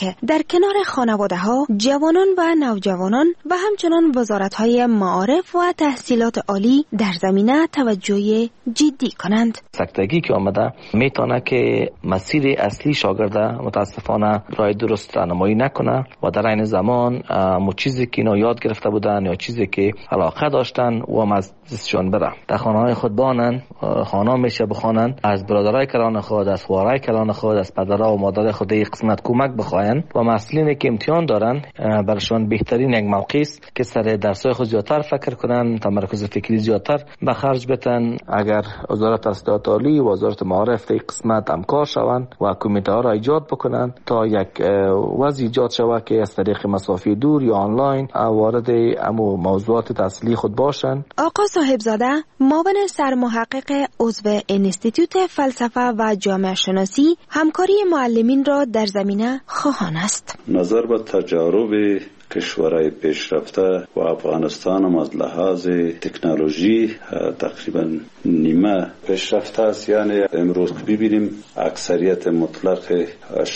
که در کنار خانواده‌ها، جوانان و نوجوانان و همچنان وزارت‌های معارف و تحصیلات عالی در زمینه توجه جدی کنند. سکتگی که آمده میتونه که مسیر اصلی شاگرد متاسفانه راه درست رهنمایی نکنه و در این زمان چیزی که اینا یاد گرفته بودن یا چیزی که علاقه داشتن و مزدشون بره. در خانه‌های خود بانن، خانه میشه بخوانن، از برادرای کلان خود، از خوارای کلان خود، از پدرها و مادر خود یک قسمت کمک بخواین و مسئولینی که امتحان دارن برشون بهترین یک موقع است که سر درسای خود زیادتر فکر کنن، تمرکز فکری زیادتر به خرج بدن. اگر وزارت تحصیلات عالی و وزارت معارف یک قسمت همکار شوند و کمیته ها را ایجاد بکنن تا یک وضع ایجاد شود که از طریق مسافه دور یا آنلاین وارد امو موضوعات تحصیلی خود باشن. آقا صاحبزاده معاون سرمحقق عضو انستیتوت فلسفه و جامعه شناسی همکاری معلمین را در زمینه خواهان است. نظر به تجارب کشورهای پیشرفته و افغانستان هم از لحاظ تکنولوژی تقریبا نیمه پیشرفته است. یعنی امروز که ببینیم اکثریت مطلق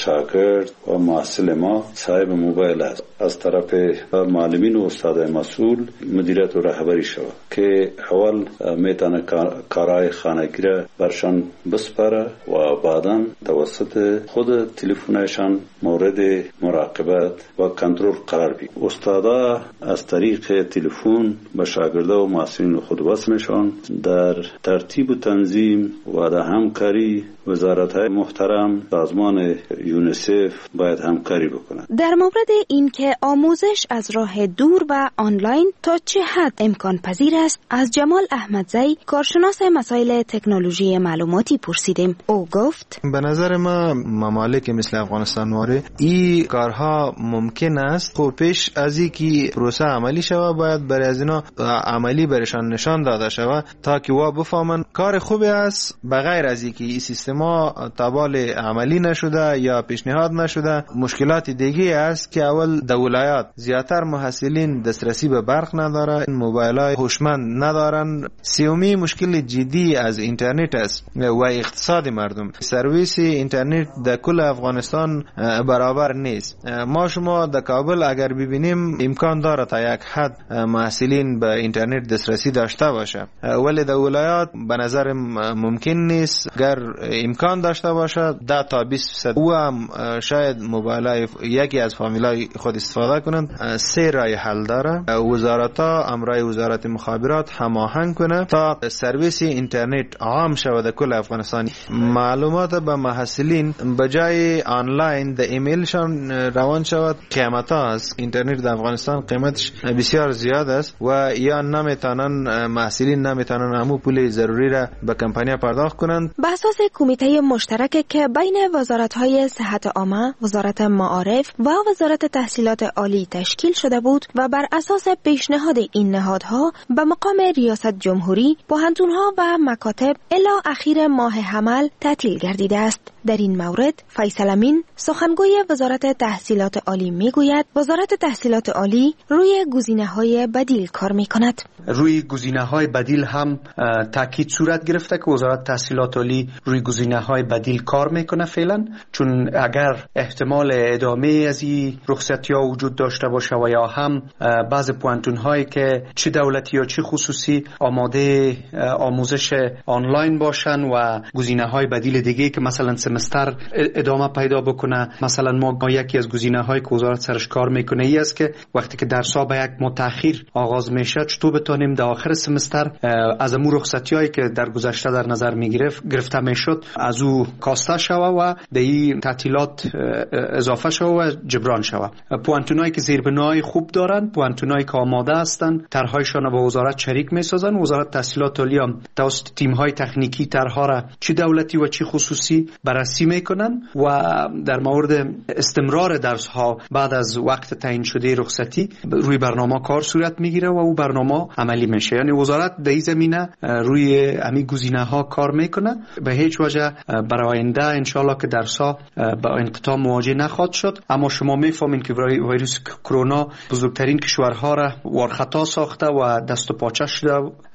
شاگرد و محصل ما صاحب موبایل است. از طرف معلمین و استادای مسئول مدیریت و رهبری شود که اول میتونه کارهای خانگی را برشان بسپاره و بعدا توسط خود تلفنشان مورد مراقبت و کنترل قرار بگیرد. استادا از طریق تلفن به شاگردا و محصلین خود وصل میشن. در ترتیب و تنظیم و در همکاری وزارت‌های محترم سازمان یونیسف باید همکاری بکنند. در مورد این که آموزش از راه دور و آنلاین تا چه حد امکان پذیر است از جمال احمدزی کارشناس مسائل تکنولوژی معلوماتی پرسیدیم. او گفت به نظر ما ممالک مثل افغانستان واره این کارها ممکن است. خب پیش از اینکه پروسه عملی شود باید برای از اینا عملی برشان نشان داده شود تا که وا بفهمن کار خوبی است. بغیر از اینکه این سیستم تابال عملی نشده یا پیشنهاد نشده، مشکلات دیگه است که اول در ولایات زیاتر محصلین دسترسی به برق نداره، موبایل‌های هوشمند ندارن. سومی مشکل جدی از اینترنت است و اقتصاد مردم. سرویس اینترنت در کل افغانستان برابر نیست. ما شما در کابل اگر ببینیم امکان داره تا یک حد محصلین به اینترنت دسترسی داشته باشه، ولی در ولایات به نظر ممکن نیست. اگر امکان داشته باشه 10 تا 20% او هم شاید موبایل یکی از فامیلای خود استفاده کنند. 3 راه حل داره. وزارت‌ها امرای وزارت مخابرات هماهنگ کنه تا سرویس اینترنت عام شود در کل افغانستان. معلومات به محصلین بجای آنلاین در ایمیلشان روان شود. قیمت ها است اینترنت در افغانستان قیمتش بسیار زیاد است و یا نمیتونن محصلین نمیتونن همو پول ضروری را به کمپانی پرداخت کنند. به اساس کمیته مشترک که بین وزارت‌های صحت عامه، وزارت معارف و وزارت تحصیلات عالی تشکیل شده بود و بر اساس پیشنهاد این نهادها به مقام ریاست جمهوری پوهنتون‌ها و مکاتب الی اخیر ماه حمل تعطیل گردیده است. در این مورد فیصل امین سخنگوی وزارت تحصیلات عالی میگوید وزارت تحصیلات عالی روی گزینه‌های بدیل کار می‌کند. روی گزینه‌های بدیل هم تاکید صورت گرفته که وزارت تحصیلات عالی روی گزینه‌های بدیل کار میکنه فعلا، چون اگر احتمال ادامه از این رخصتی‌ها وجود داشته باشه و یا هم بعض پوهنتون‌هایی که چه دولتی یا چه خصوصی آماده آموزش آنلاین باشن و گزینه‌های بدیل دیگه که مثلا سمستر ادامه پیدا بکنه. مثلا ما یکی از گزینه‌هایی که وزارت سرش کار میکنه ای است که وقتی که درس‌ها به یک ماه تأخیر آغاز میشه چطور بتونیم در آخر سمستر از امور رخصتی‌هایی که در گذشته در نظر گرفته میشد از او کاسته شوه و در این تعطیلات اضافه شوه و جبران شوه. پوهنتونایی که زیربنای خوب دارن، پوهنتونایی که آماده هستن، طرحهایشان را با وزارت شریک میسازن. وزارت تحصیلات عالی هم توسط تیم‌های تکنیکی طرحها را چه دولتی و چه خصوصی بررسی میکنن و در مورد استمرار درس‌ها بعد از وقت تعیین شده رخصتی روی برنامه کار صورت میگیره و او برنامه عملی میشه. یعنی وزارت در این زمینه روی همین گزینه‌ها کار میکنه. به هیچ وجه برای آینده انشالله که درس‌ها با انقطاع مواجه نخواهد شد. اما شما میفهمین که ویروس کرونا بزرگترین کشورها را وارخطا ساخته و دست و پاچه شده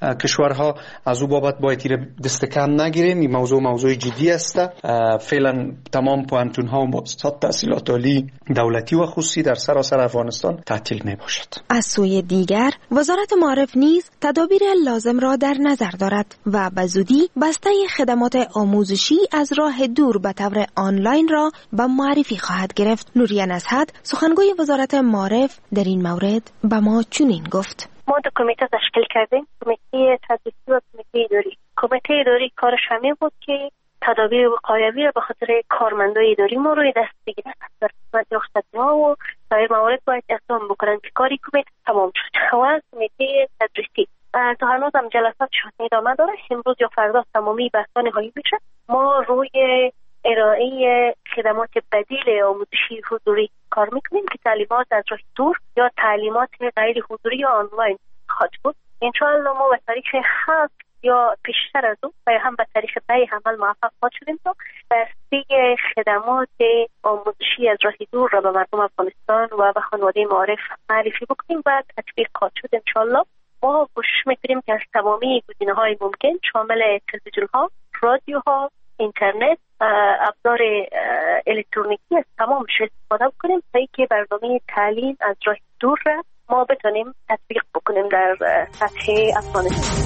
کشورها از او بابت باید دست کم نگیریم. این موضوع جدی است. فعلا تمام پوانتون ها و مؤسسات تحصیلات عالی دولتی و خصوصی در سراسر افغانستان تعطیل می باشد. از سوی دیگر وزارت معارف نیز تدابیر لازم را در نظر دارد و به زودی بسته خدمات آموزشی از راه دور به طور آنلاین را به معرفی خواهد گرفت. نوریه نصحت سخنگوی وزارت معارف در این مورد به ما چنین گفت: ما دو کمیته تشکیل کردیم، کمیته تدریسی و کمیته اداری. کمیته اداری کارش همین بود که تدابیر وقایوی را به خاطر کارمندای اداری ما روی دست بگیرن. در قسمت رخصتی‌ها و سایر موارد باید اقدام بکنن که کاری کمیته تمام شد. و کمیته تدریسی تا هنوز هم جلساتشون ادامه داره. امروز یا فردا تمامی بحث‌ها نهایی میشه. ما روی ارائه خدمات بدیل آموزشی حضوری کار میکنیم که تعلیمات از راه دور یا تعلیمات غیر حضوری یا آنلاین خواهد بود. انشاءالله ما به تاریخ 7 یا پیشتر از اون و هم به تاریخ 10 عمل موفق خواهد شدیم تا بسته خدمات آموزشی از راه دور را به مردم افغانستان و به خانواده معارف معرفی بکنیم و تطبیق خواهد شد. انشاءالله ما کوشش میکنیم که از تمامی گزینه‌های ممکن شامل تلویزیون‌ها، رادیوها، اینترنت، ابزار الکترونیکی از تمامش استفاده بکنیم تا اینکه برنامه تعلیم از راه دور را ما بتونیم تطبیق بکنیم در سطح افغانستان.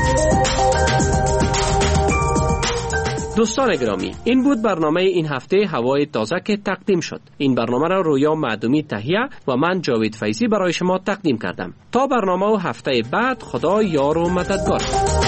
دوستان گرامی، این بود برنامه این هفته هوای تازه که تقدیم شد. این برنامه را رویا معدومی تهیه و من جاوید فیضی برای شما تقدیم کردم. تا برنامه و هفته بعد، خدا یار و مددگار.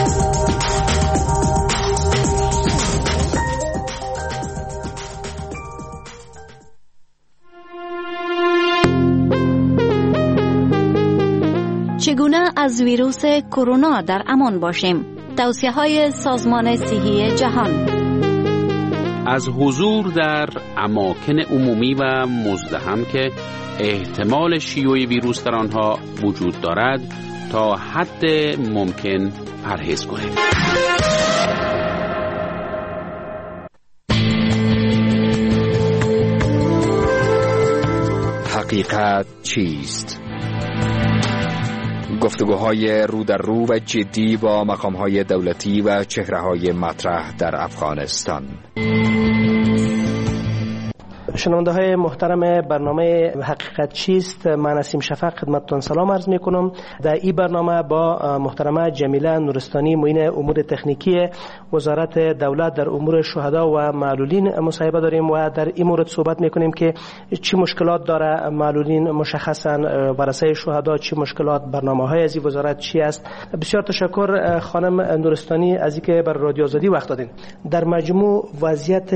چگونه از ویروس کرونا در امان باشیم؟ توصیه‌های سازمان صحی جهان. از حضور در اماکن عمومی و مزدحم که احتمال شیوع ویروس در آنها وجود دارد تا حد ممکن پرهیز کنیم. حقیقت چیست؟ گفتگوهای رو در رو و جدی با مقام‌های دولتی و چهره‌های مطرح در افغانستان. شنونده های محترم برنامه حقیقت چیست، من نسیم شفق خدمتتون سلام عرض می کنم. در این برنامه با محترمه جمیله نورستانی معین امور تکنیکی وزارت دولت در امور شهدا و معلولین مصاحبه داریم و در این مورد صحبت می کنیم که چی مشکلات داره معلولین، مشخصا ورثه شهدا چی مشکلات، برنامه های از این وزارت چی است. بسیار تشکر خانم نورستانی از اینکه بر رادیو آزادی وقت دادین. در مجموع وضعیت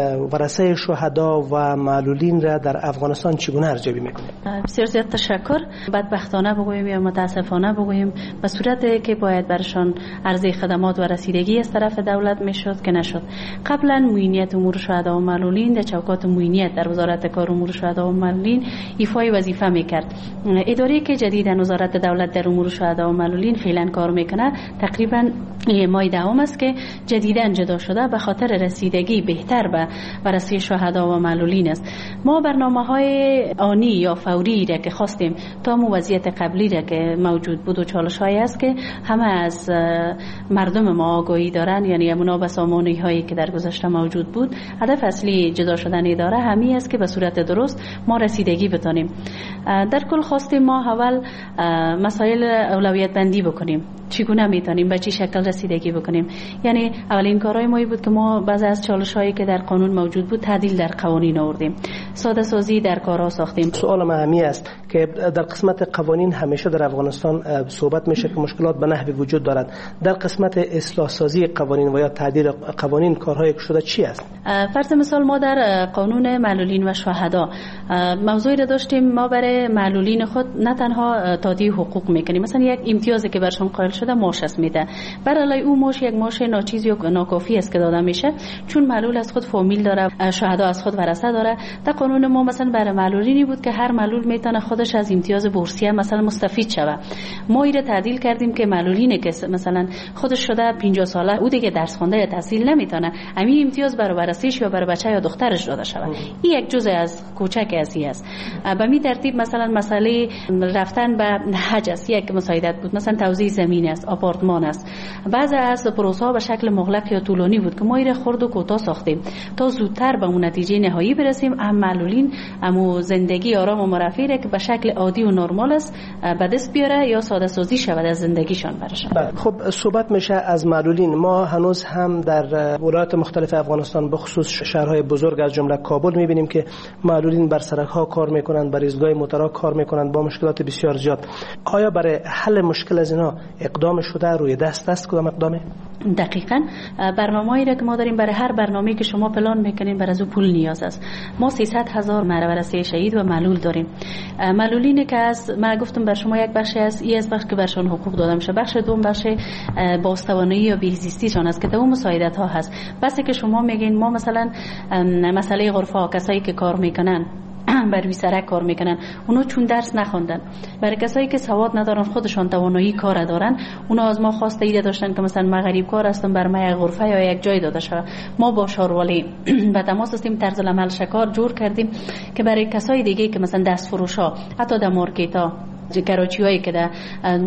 ورثه شهدا و معلولین را در افغانستان چگونه ارزیابی میکنید؟ بسیار زیاد تشکر. بدبختانه بگوییم یا متاسفانه بگوییم به صورتی که باید برشان عرضه خدمات و رسیدگی از طرف دولت میشد که نشد. قبلا معینیت امور شهدا و معلولین در چوکات معینیت در وزارت کار امور شهدا و معلولین ایفای وظیفه میکرد. اداره که جدیدا وزارت دولت در امور شهدا و معلولین فعلا کار میکنه تقریبا ماه دهم است که جدیدا جدا شده به خاطر رسیدگی بهتر به ورثه شهدا و معلولین است. ما برنامه‌های آنی یا فوری را که خواستیم تا وضعیت قبلی را که موجود بود و چالش‌هایی است که همه از مردم ما آگاهی دارن، یعنی منابسامانی هایی که در گذشته موجود بود. هدف اصلی جدا شدن اداره همین است که به صورت درست ما رسیدگی بتونیم. در کل خواستیم ما اول مسائل اولویت بندی بکنیم، چگونه میتونیم به چه شکل رسیدگی بکنیم. یعنی اولین کارهای ما بود که ما بعضی از چالش‌هایی که در قانون موجود بود تعدیل در قوانین آوردیم، ساده سازی در کارها ساختیم. سوال مهمی است که در قسمت قوانین همیشه در افغانستان صحبت میشه که مشکلات به نحوی وجود دارد. در قسمت اصلاح سازی قوانین و یا تعدیل قوانین کارهای شده چی است؟ فرض مثال ما در قانون معلولین و شهدا موضوعی را داشتیم، ما برای معلولین خود نه تنها تادیه حقوق میکنیم، مثلا یک امتیازی که برشون قائل شده معاش است میده، برای او معاش یک معاش ناچیز یا ناکافی است که داده میشه، چون معلول از خود فامیل داره، شهدا از خود ورثه داره. در قانون ما مثلا برای معلولینی بود که هر معلول میتونه خود خودش از امتیاز بورسیه مثلا مستفید شود. ما ایره تعدیل کردیم که معلولینه که مثلا خودش شده 50 ساله او دیگه درس خوانده یا تحصیل نمیتونه، همین امتیاز برای بررسیش یا برای بچه یا دخترش داده شود. این یک جزء از کوچک ازی است. به می ترتیب مثلا مسئله رفتن به حج است، یک مساعدت بود، مثلا توزیع زمین است، آپارتمان است. بعضی از پروسه ها به شکل مغلق یا طولانی بود که ما ایره خرد و کوتاه ساختیم تا زودتر به اون نتیجه نهایی برسیم. معلولین امو زندگی آرام و مرفه که به شکل عادی و نرمال است به دست بیاره یا ساده سازی شود از زندگیشان برشان. خب صحبت میشه از معلولین. ما هنوز هم در ولایات مختلف افغانستان به خصوص شهرهای بزرگ از جمله کابل میبینیم که معلولین بر سرک ها کار میکنند، بر ایستگاه موتورها کار میکنند با مشکلات بسیار زیاد. آیا برای حل مشکل از اینا اقدام شده، روی دست است؟ کدام اقدامه؟ دقیقاً برنامه‌ای را که ما داریم، برای هر برنامه‌ای که شما پلان میکنین بر از او پول نیاز است. ما 300,000 مربرسه شهید و معلول داریم. معلولینی که از ما گفتم بر شما یک بخش است، این از بخش که برشان حقوق داده میشه. بخش دوم بخش بازتوانایی یا بهزیستیشان است که اون مساعدت ها هست. بس که شما میگین ما مثلا مسئله غرفه ها، کسایی که کار میکنن بر روی سرک کار میکنن، اونا چون درس نخوندن، برای کسایی که سواد ندارن خودشان توانایی کار دارن، اونا از ما خواسته ایده داشتن که مثلا ما غریب کار هستم بر ما یک غرفه یا یک جای داده شود. ما با شاروالی به تماس هستیم، طرز العمل شکار جور کردیم که برای کسای دیگه که مثلا دست فروش ها، حتی در مارکت ها، کراچی هایی که در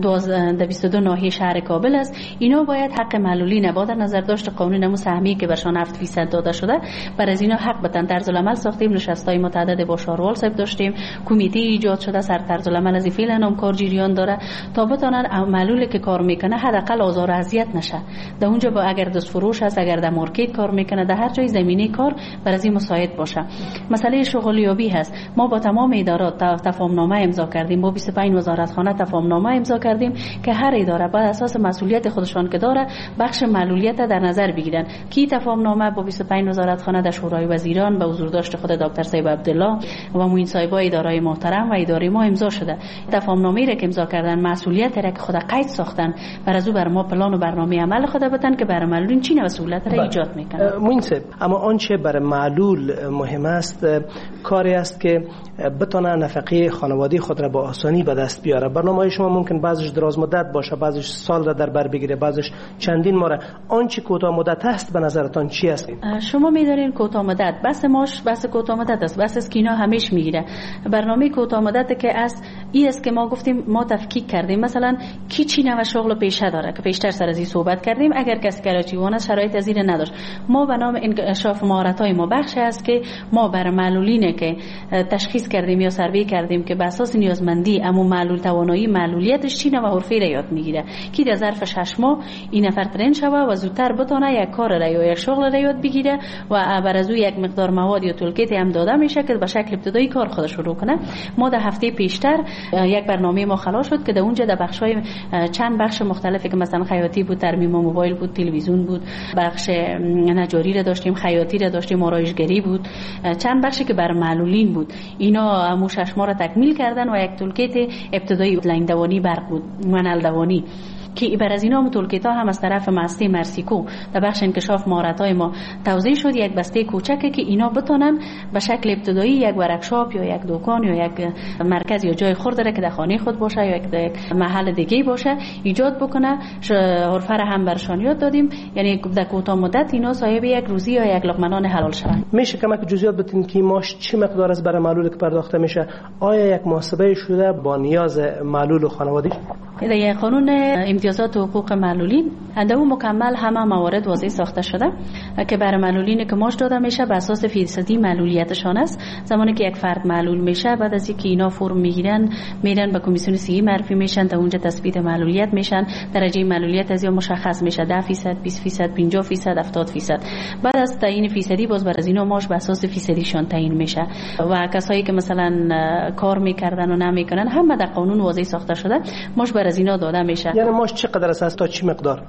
22 ناحیه شهر کابل است، اینا باید حق معلولین با در نظر داشت قانون نمو سهمی که برشان 7% داده شده، بر از اینا حق بدن. طرز العمل ساختیم، نشستای متعدد با شاروال صاحب داشتیم، کمیته ایجاد شده سر طرز العمل از فعلا هم کار جریان داره تا بتونن معلولی که کار میکنه حداقل آزار و اذیت نشه. در اونجا با اگر دست فروش است، اگر در مارکت کار میکنه، در هر جای زمینه کار بر از این مساعد باشه. مسئله شغلیابی هست، ما با تمام ادارات تفاهمنامه امضا کردیم، با 25 وزارتخانه تفاهمنامه امضا کردیم که هر اداره بر اساس مسئولیت خودشان که داره بخش معلولیت در نظر بگیرن. کی تفاهمنامه با 25 وزارتخانه در شورای وزیران به حضور داشت خود دکتر صاحب عبدالله و معین صاحبای اداره محترم و اداره ما امضا شده. تفاهمنامه‌ای را که امضا کردن، مسئولیت را که خود قید ساختن، بر از او بر ما پلان و برنامه عمل خود بدن که برای معلولین چی مسئولیت را ایجاد میکنه. معین صاحب، اما آنچه برای معلول مهم است کاری است که بتونه نفقه خانوادگی خود را با آسانی به دست بیاره. برنامه شما ممکن بعضیش دراز مدت باشه، بعضیش سال را در بر بگیره، بعضیش چندین ماه. آنچه کوتاه مدت است به نظرتان چی است؟ شما می‌دارین کوتاه مدت بس ماش بس کوتاه مدت است، بس از اینا همیش میگیره. برنامه کوتاه مدت که از این است که ما گفتیم ما تفکیک کردیم، مثلا کی چی نوع شغل پیشه داره که پیشتر سر از این صحبت کردیم. اگر کسی کراچیوان شرایط از این نداشت، ما به نام انکشاف مهارت‌های ما بخش است که ما برای معلولینه که تشخیص کردیم یا سروی کردیم که به اساس نیازمندی اما معلول توانایی معلولیتش چی نوع حرفه را یاد میگیره که در ظرف 6 ماه این نفر ترین شوه و زودتر بتونه یک کار را یا یک شغل را یاد بگیره و بر از او یک مقدار مواد یا تولکیت هم داده میشه که به شکل ابتدایی کار خودش شروع کنه. ما در هفته پیشتر یک برنامه ما خلاص شد که در اونجا در بخش‌های چند بخش مختلفی که مثلا خیاطی بود، ترمیم موبایل بود، تلویزیون بود، بخش نجاری را داشتیم، خیاطی را داشتیم، آرایشگری بود، چند بخشی که بر معلولین بود. اینا مو 6 ماه را تکمیل کردن و یک تولکیت ابتدایی لاین دوانی برق بود، منل دوانی که بر از اینا متولکیتا هم از طرف مؤسسه مرسیکو در بخش انکشاف مهارت‌های ما توزیع شد. یک بسته کوچکه که اینا بتونن به شکل ابتدایی یک ورکشاپ یا یک دکان یا یک مرکز یا جای خرد که در خانه خود باشه یا یک محل دیگه باشه ایجاد بکنه. حرفه را هم برشان یاد دادیم، یعنی در کوتاه مدت اینا صاحب یک روزی یا یک لقمه نان حلال شوند. میشه کمک جزئیات بدین که ماش چه مقدار از برای معلول که پرداخته میشه؟ آیا یک محاسبه شده با نیاز معلول و خانوادگی؟ در قانون امتیازات و حقوق معلولین در اون مکمل همه موارد واضح ساخته شده که برای معلولین که ماش داده میشه به اساس فیصدی معلولیتشان است. زمانی که یک فرد معلول میشه، بعد از اینکه اینا فرم میگیرن میرن به کمیسیون صحی معرفی میشن، تا اونجا تثبیت معلولیت میشن. درجه معلولیت از یا مشخص میشه 10%، 20%، 50%، 70%. بعد از تعیین فیصدی باز بر از اینا ماش به اساس فیصدیشان تعیین میشه و کسایی که مثلا کار میکردن و نمیکنن همه در قانون واضح ساخته شده ماش بر از اینا داده میشه. یعنی ماش چقدر است تا چی مقدار؟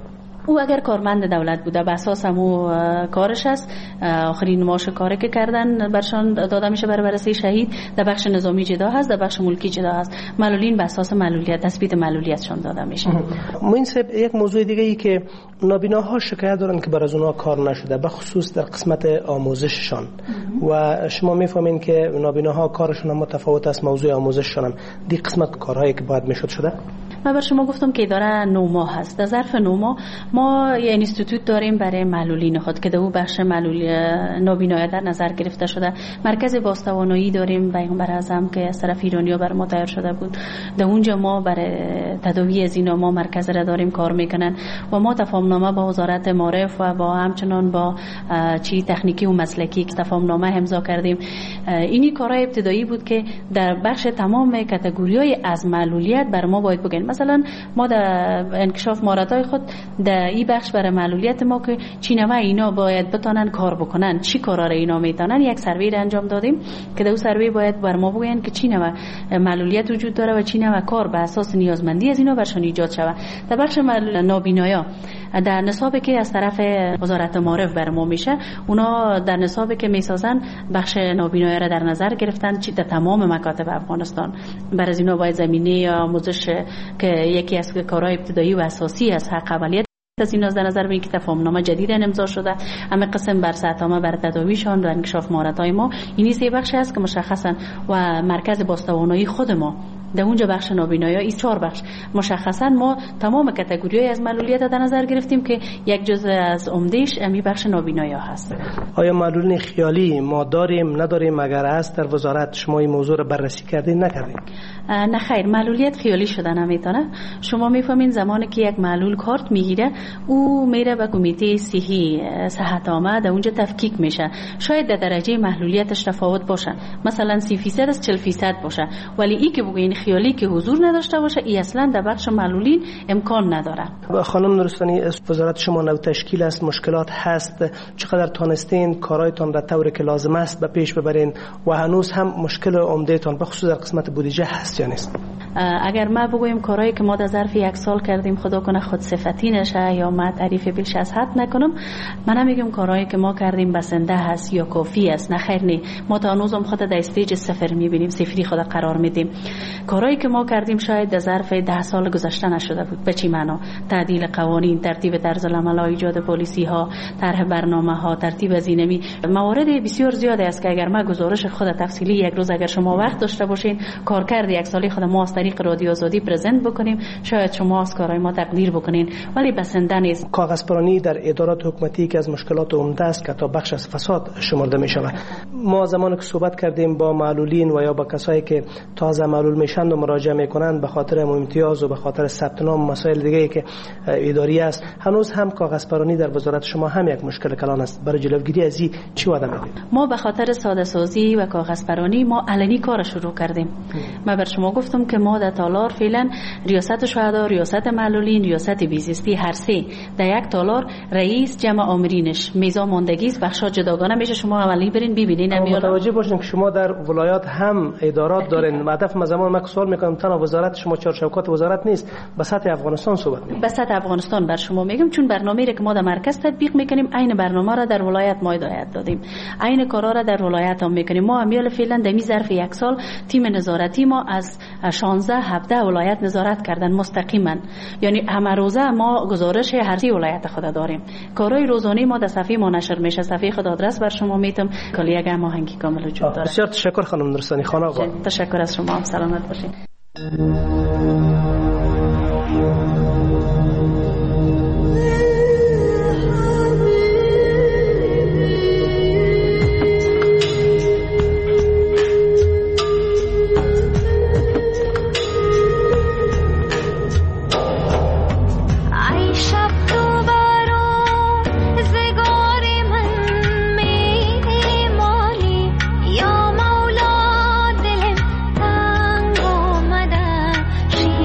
او اگر کارمند دولت بوده به اساس همو کارش است، آخرین معاش کاری که کردن برشان داده میشه برای بررسی شهید. در بخش نظامی جدا هست، در بخش ملکی جدا هست. معلولین به اساس معلولیت، تثبیت معلولیتشان داده میشه. این یک موضوع دیگه ای که نابیناها شکایت دارن که بر از اونها کار نشده، به خصوص در قسمت آموزششان. و شما میفهمین که نابیناها کارشون متفاوت است، موضوع آموزششان دی قسمت کارهایی که باید میشد شده. من بر شما گفتم که اداره 9 ماه هست. در ظرف 9 ماه ما یه اینستیتوت داریم برای معلولین خود که در اون بخش نابینایی در نظر گرفته شده. مرکز بازتوانایی داریم پیغمبر اعظم که از طرف ایرانی‌ها بر ما تیار شده بود. در اونجا ما برای تداوی از اینا ما مرکز را داریم کار میکنن و ما تفاهمنامه با وزارت معارف و با همچنان با تکنیکی و مسلکی که تفاهمنامه امضا کردیم. اینی کارهای ابتدایی بود که در بخش تمام کاتگوری‌های از معلولیت بر ما باید بگن. مثلا ما در انکشاف مهارت‌های خود در این بخش برای معلولیت ما که چینوه اینا باید بتونن کار بکنن، چی کارا را اینا میتونن، یک سروی را انجام دادیم که در اون سروی باید بر ما بگن که چینوه معلولیت وجود داره و چینوه کار به اساس نیازمندی از اینا برشان ایجاد شود. در بخش نابینایا در نصابی که از طرف وزارت معارف بر ما میشه، اونا در نصابی که میسازن بخش نابینایی را در نظر گرفتن چی در تمام مکاتب افغانستان. بر از اینا باید زمینه آموزش که یکی از کارهای ابتدایی و اساسی از حق اولیت از این در نظر بگیرید که تفاهمنامه جدید امضا شده، همه قسم بر سطح‌نامه بر تداویشان و انکشاف مهارت‌های ما. این سه بخش است که مشخصا و مرکز بازتوانایی خود ما در اونجا بخش نابینایی این 4 بخش مشخصا ما تمام کاتگوری‌های از معلولیت در نظر گرفتیم که یک جزء از عمدهش امی بخش نابینایی هست. آیا معلولین خیالی ما داریم نداریم؟ اگر هست در وزارت شما این موضوع رو بررسی کردین نکردین؟ نه خیر، معلولیت خیالی شده نمیتونه. شما میفهمین زمانی که یک معلول کارت میگیره او میره به کمیته صحی صحت عامه، در اونجا تفکیک میشه. شاید در درجه معلولیتش تفاوت باشه، مثلا 30% از 40% باشه، ولی این که بگین خیالی که حضور نداشته باشه این اصلا در بخش معلولین امکان نداره. خانم نورستانی، وزارت شما نو تشکیل است، مشکلات هست، چقدر تانستین کارایتان را طوری که لازم است به پیش ببرین و هنوز هم مشکل عمده‌تان به خصوص در قسمت بودجه هست یا نیست؟ اگر ما بگویم کارهایی که ما در ظرف 1 سال کردیم خدا کنه خود صفتی نشه یا ما تعریف بیش از حد نکنم، من نمیگم کارهایی که ما کردیم بسنده هست یا کافی است. نه خیر، نه، ما تا هنوز هم خود در استیج 0 میبینیم، صفری خود قرار میدیم. کارهایی که ما کردیم شاید در ظرف 10 سال گذشته نشده بود. به چی معنا؟ تعدیل قوانین، ترتیب طرز العمل، ایجاد پالیسی ها، طرح برنامه ها، ترتیب از اینمی موارد بسیار زیاده است که اگر ما گزارش خود تفصیلی یک روز اگر شما وقت داشته باشین کارکرد 1 سالی خود ما از طریق رادیو آزادی پرزنت بکنیم، شاید شما از کارهای ما تقدیر بکنین، ولی بسنده نیست. کاغذپرانی در ادارات حکومتی که از مشکلات عمده است که تا بخش از فساد شمرده می شود. ما زمانی که صحبت کردیم با معلولین و یا با کسایی که تازه معلول میشن و مراجعه میکنند به خاطر امتیاز و به خاطر ثبت نام مسائل دیگه که اداری است، هنوز هم کاغذپرانی در وزارت شما هم یک مشکل کلان است. برای جلوگیری از این چی وعده می‌کنید؟ ما به خاطر ساده سازی و کاغذپرانی ما علنی کار شروع کردیم. من بر شما گفتم که ما در تالار فعلا ریاست شهدا، ریاست معلولین، ریاست بیزیستی هر سه در یک تالار رئیس جمع آمرینش میزان ماندگی است، بخشا جداگانه میشه. شما اولی برین ببینین. متوجه باشین که شما در ولایات هم ادارات دارین. هدف ما زمان ما سوال میکنم تنها وزارت شما چارچوبات وزارت نیست، به سطح افغانستان صحبت میکنیم. به سطح افغانستان بر شما میگم، چون برنامه‌ای که ما در مرکز تطبیق میکنیم عین برنامه را در ولایت ما هدایت دادیم، عین کارا را در ولایت هم میکنیم. ما امیال فعلا در ظرف 1 سال تیم نظارتی ما از 16-17 ولایت نظارت کردن مستقیما، یعنی همه روزه ما گزارش هر 3 ولایت خود داریم. کارهای روزانه ما در صفحه ما نشر میشه، صفحه خود آدرس بر شما میتم کلی یک هماهنگی کامل وجود داره. بسیار تشکر خانم نورستانی. خانم آقا تشکر از شما، سلامت باشین. یا مولا دلم تنگ آمده،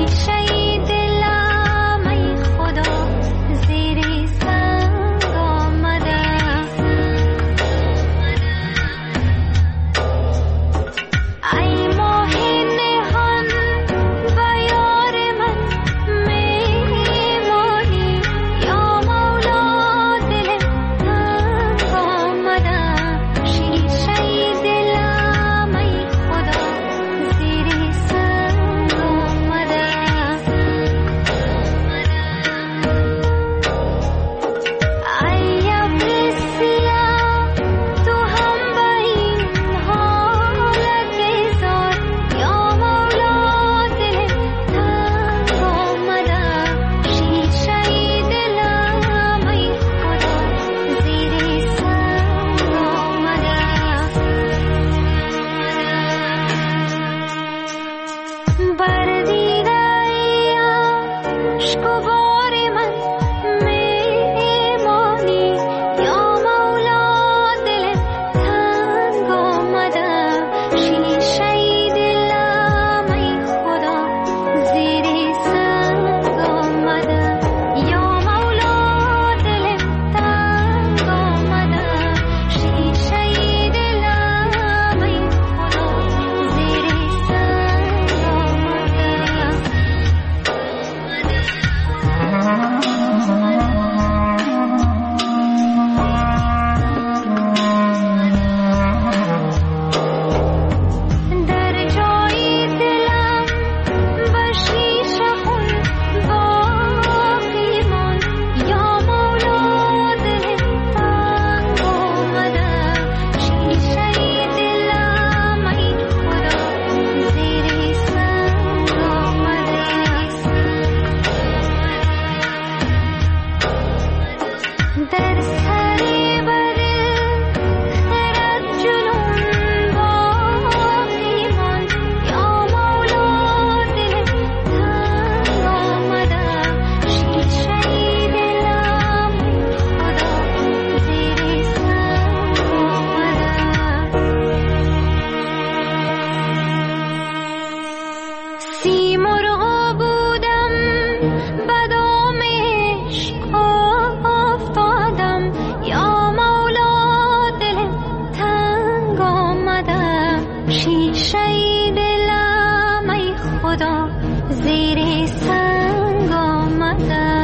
زیر سنگ آمدم